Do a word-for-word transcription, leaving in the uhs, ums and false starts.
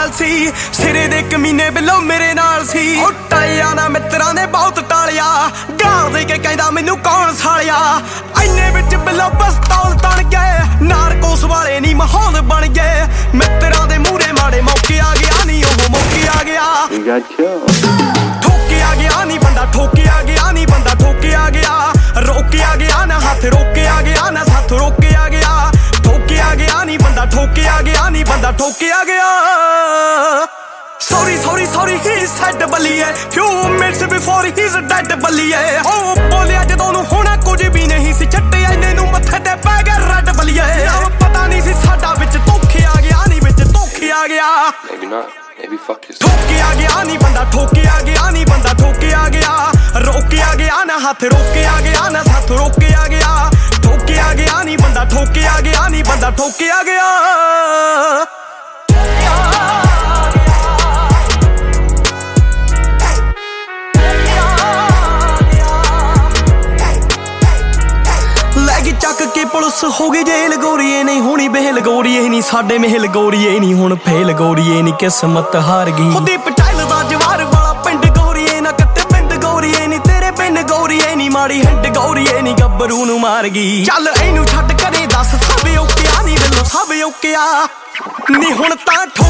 हाल सी सिरे दे कमीने बिलो मेरे नाल सी ओ टालिया ना मित्रां ने बहुत टालिया गाल दे के कहंदा मैनू कौन सालिया इन्ने विच बिलो पिस्तौल तण गए नारकोस वाले नी माहौल बन गए मित्रां दे मूहरे माड़े मौके आ गया नी ओह मौके आ गया ठोके आ गया नी बंदा ठोके आ गया नी बंदा ठोके आ गया रोके आ गया ना हाथ रोके आ गया ना साथ रोके आ गया ठोके आ गया नी बंदा ठोके आ गया नी बंदा ठोके आ गया Sorry, sorry, sorry, he said Baliye Few minutes before he's dead बलिए ओ बोलिया जदों नूं होना कुछ भी नहीं सी छट्टे इन्ने नूं मत्थे ते पै गया रड बलिए पता नहीं सी साडा विच धोखे आ गया नी विच धोखे आ गया Maybe not, maybe fuck yourself ठोके आ गया नी बंदा ठोके आ गया नी बंदा ठोके आ गया रोके आ गया ना हाथ रोके आ गया ना साथ रोके आ गया ठोके आ गया नी बंदा ठोके आ गया नी बंदा ठोके आ गया ਚੱਕ ਕੇ ਪੁਲਿਸ ਹੋ ਗਈ ਜੇਲ ਗੋਰੀਏ ਨਹੀਂ ਹੋਣੀ ਬੇਲ ਗੋਰੀਏ ਨਹੀਂ ਸਾਡੇ ਮਹਿਲ ਗੋਰੀਏ ਨਹੀਂ ਹੁਣ ਫੇਲ ਗੋਰੀਏ ਨਹੀਂ ਕਿਸਮਤ ਹਾਰ ਗਈ ਖੁਦੀ ਪਟਾਇਲ ਦਾ ਜਵਾਰ ਵਾਲਾ ਪਿੰਡ ਗੋਰੀਏ ਨਾ ਕੱਟੇ ਪਿੰਡ ਗੋਰੀਏ ਨਹੀਂ ਤੇਰੇ ਪਿੰਡ ਗੋਰੀਏ ਨਹੀਂ ਮਾੜੀ ਹਿੱਡ ਗੋਰੀਏ ਨਹੀਂ ਗੱਭਰੂ ਨੂੰ ਮਾਰ ਗਈ ਚੱਲ ਇਹਨੂੰ ਛੱਡ ਕਰੇ ਦੱਸ ਸਭ ਓਕਿਆ ਨਹੀਂ ਵੱਲੋਂ ਸਭ ਓਕਿਆ ਨਹੀਂ ਹੁਣ ਤਾਂ